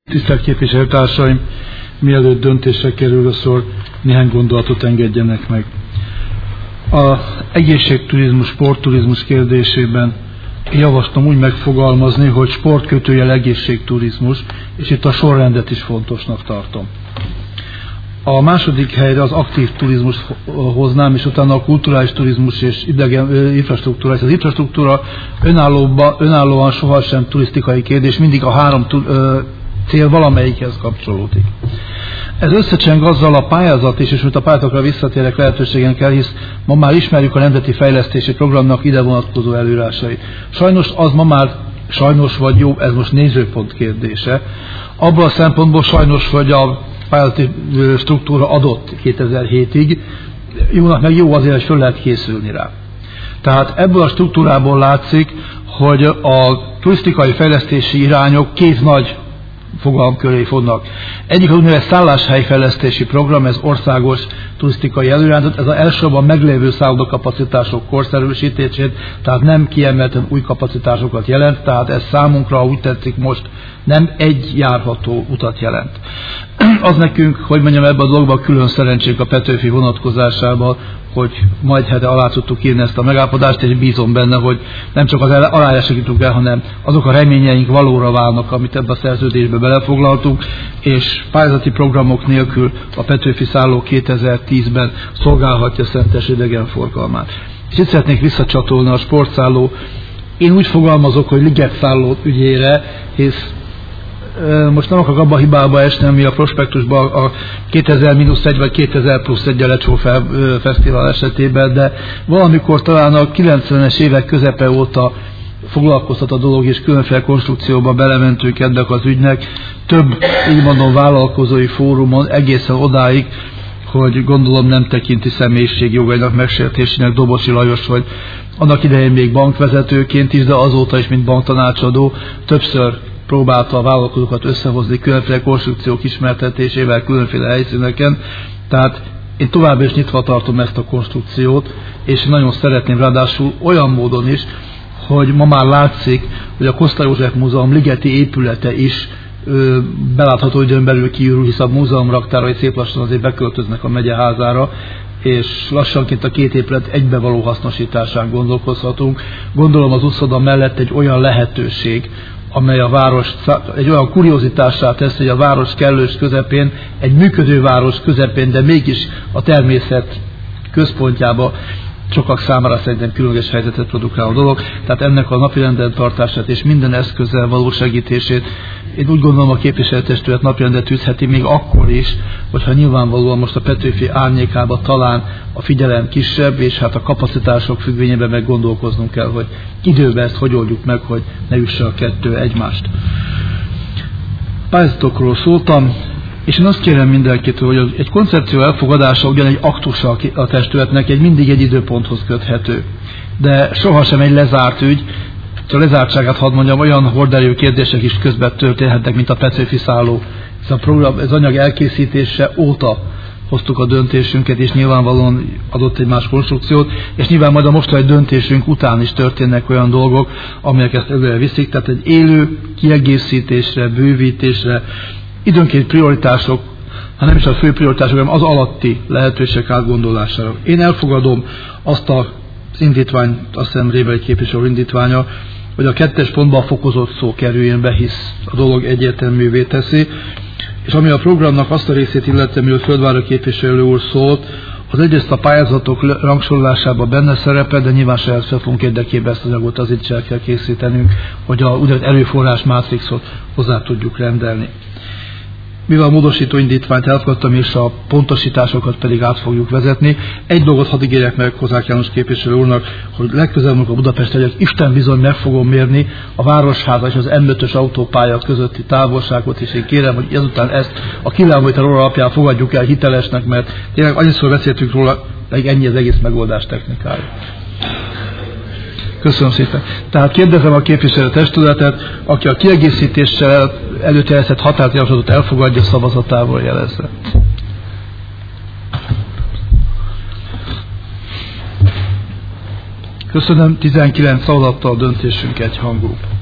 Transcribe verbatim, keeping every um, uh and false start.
Tisztelt képviselőtársaim, mielőtt döntésre kerül a szor, néhány gondolatot engedjenek meg. Az egészségturizmus, sportturizmus kérdésében javaslom úgy megfogalmazni, hogy sportkötőjel egészségturizmus, és itt a sorrendet is fontosnak tartom. A második helyre az aktív turizmus hoznám, és utána a kulturális turizmus és idegen infrastruktúra. Ez az infrastruktúra önállóan sohasem turisztikai kérdés, mindig a három cél valamelyikhez kapcsolódik. Ez összecseng azzal a pályázat is, és mint a pályázatokra visszatérek lehetőségen kell, hisz ma már ismerjük a Nemzeti Fejlesztési Programnak ide vonatkozó előírásait. Sajnos az ma már, sajnos vagy jó, ez most nézőpont kérdése. Abban a szempontból sajnos, hogy a pályázati struktúra adott kétezer-hétig, jónak meg jó azért, hogy föl lehet készülni rá. Tehát ebből a struktúrából látszik, hogy a turisztikai fejlesztési irányok két nagy fogalom köré fognak. Egyik az úgynevezett szálláshelyfejlesztési program, ez országos turisztikai előirányzat, ez az elsősorban meglévő szállodakapacitások korszerűsítését, tehát nem kiemelten új kapacitásokat jelent, tehát ez számunkra, úgy tetszik most, nem egy járható utat jelent. Az nekünk, hogy mondjam, ebben a dologban külön szerencsénk a Petőfi vonatkozásában, hogy majd hete alá tudtuk írni ezt a megállapodást, és bízom benne, hogy nem csak az aláírásra jutunk el, hanem azok a reményeink valóra válnak, amit ebbe a szerződésbe belefoglaltunk, és pályázati programok nélkül a Petőfi szálló kétezer-tízben szolgálhatja Szentes idegenforgalmát. És itt szeretnék visszacsatolni a sportszálló. Én úgy fogalmazok, hogy ligetszálló ügyére, hisz most nem akarok abba a hibába esni, ami a prospektusban a kétezer mínusz egy vagy kétezer plusz egy a Lecsó Fesztivál esetében, de valamikor talán a kilencvenes évek közepe óta foglalkoztat a dolog, és különféle konstrukcióba belementünk ennek az ügynek. Több, így mondom, vállalkozói fórumon egészen odáig, hogy gondolom nem tekinti személyiségjogainak megsértésének Dobosi Lajos, hogy annak idején még bankvezetőként is, de azóta is, mint banktanácsadó, többször próbálta a vállalkozókat összehozni különféle konstrukciók ismertetésével, különféle helyszíneken. Tehát én továbbra is nyitva tartom ezt a konstrukciót, és nagyon szeretném ráadásul olyan módon is, hogy ma már látszik, hogy a Koszta József Múzeum ligeti épülete is ö, belátható időn belül kiürül, hisz a múzeum raktárai szép lassan azért beköltöznek a megyeházára, és lassanként a két épület egybevaló hasznosításán gondolkozhatunk. Gondolom az uszoda mellett egy olyan lehetőség, amely a város egy olyan kuriozitássá tesz, hogy a város kellős közepén, egy működő város közepén, de mégis a természet központjába sokak számára szerintem különleges helyzetet produkál a dolog. Tehát ennek a napirenden tartását és minden eszközzel való segítését én úgy gondolom a képviselőtestület napirendet tűzheti még akkor is, hogyha nyilvánvalóan most a Petőfi árnyékában talán a figyelem kisebb, és hát a kapacitások függvényében meg gondolkoznunk kell, hogy időben ezt hogy oldjuk meg, hogy ne üsse a kettő egymást. Pályázatokról szóltam, és én azt kérem mindenkitől, hogy egy koncepció elfogadása ugyan egy aktusa a testületnek, egy mindig egy időponthoz köthető, de sohasem egy lezárt ügy. A lezártságát hadd mondjam, olyan horderejű kérdések is közben történhetnek, mint a Petőfi szálló. Ez a program, ez anyag elkészítése óta hoztuk a döntésünket, és nyilvánvalóan adott egy más konstrukciót, és nyilván majd a mostani döntésünk után is történnek olyan dolgok, amelyek ezt előre viszik, tehát egy élő kiegészítésre, bővítésre, időnként prioritások, ha nem is a fő prioritások, hanem az alatti lehetőségek átgondolására. Én elfogadom azt az indítványt, azt hiszem Révei képviselő indítványa, hogy a kettes pontban fokozott szó kerüljön be, hisz a dolog egyértelművé teszi, és ami a programnak azt a részét illeti, amiről Földvári képviselő úr szólt, az egyrészt a pályázatok rangsorolásában benne szerepel, de nyilván saját felfogunk érdekében ezt az anyagot azért is el kell készítenünk, hogy a úgynevezett erőforrás mátrixot hozzá tudjuk rendelni. Mivel a módosító indítványt elfogadtam, és a pontosításokat pedig át fogjuk vezetni, egy dolgot hadd ígérjek meg Kozák János képviselő úrnak, hogy legközelebb a Budapest egyet Isten bizony meg fogom mérni a Városháza és az M ötös autópálya közötti távolságot, és én kérem, hogy ezután ezt a kilométer óra alapján fogadjuk el hitelesnek, mert tényleg annyiszor beszéltünk róla, pedig ennyi az egész megoldás technikája. Köszönöm szépen. Tehát kérdezem a képviselő testületet, aki a kiegészítéssel előterjesztett határozatjavaslatot elfogadja, szavazatával jelezze. Köszönöm, tizenkilenc szavazattal döntésünk egyhangú.